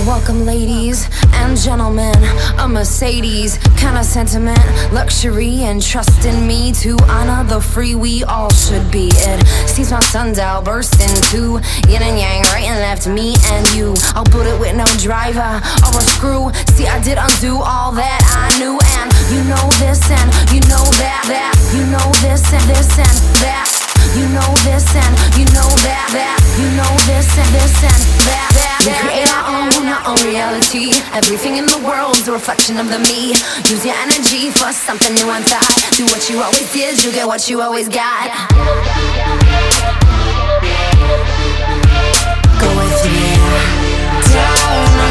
Welcome ladies and gentlemen, a Mercedes kind of sentiment, luxury and trust in me to honor the free we all should be. It seems my sundial burst into yin and yang, right and left, me and you. I'll put it with no driver or a screw. See, I did undo all that I knew, and you know this and you know that, you know this and that. You know this and you know that, you know this and that. We create our own reality. Everything in the world's a reflection of the me. Use your energy for something new inside. Do what you always did, you get what you always got. Go with me down.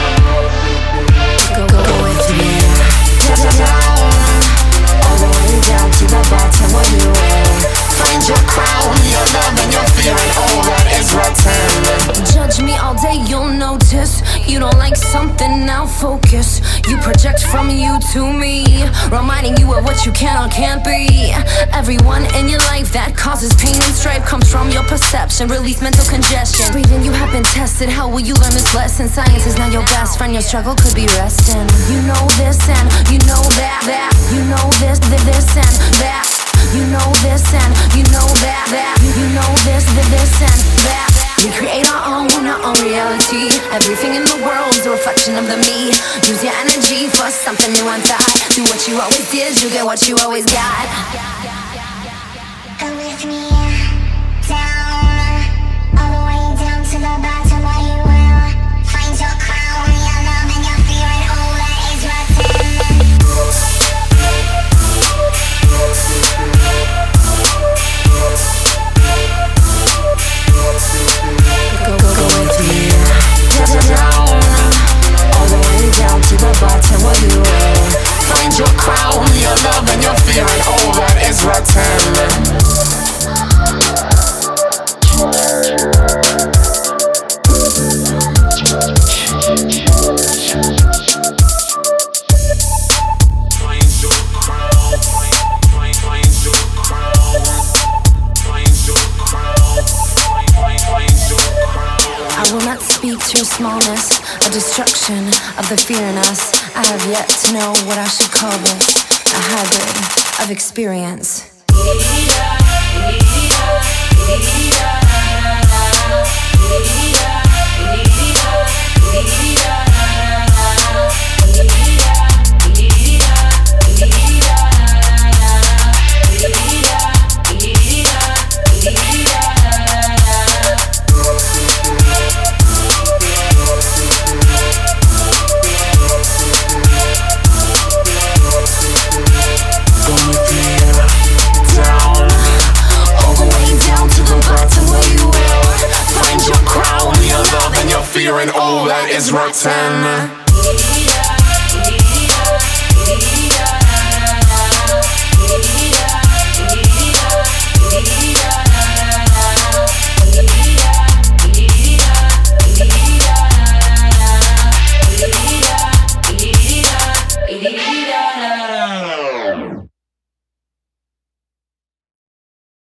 Go with me down. All the way down to the bottom where you will find your crown, your love and your fear, and all that is rotten. Judge me all day, you'll notice you don't like something, now focus. You project from you to me, reminding you of what you can or can't be. Everyone in your life that causes pain and strife comes from your perception. Release mental congestion. Breathing, you have been tested. How will you learn this lesson? Science is not your best friend. Your struggle could be resting. You know this and you know that. You know this and that. You know this and you know that. You know this and that. We create our own reality. Everything in the world's a reflection of the me. Use your energy for something new inside. Do what you always did, you get what you always got. Go with me down, all the way down to the bottom where you will find your crown, your love and your fear, and all that is rotten. Go with me down, all the way down to the bottom where you will find your crown, your love and your fear, and all that is rotten. I will not speak to your smallness, a destruction of the fear in us. I have yet to know what I should call this, a hybrid of experience. Fear and all that is rotten.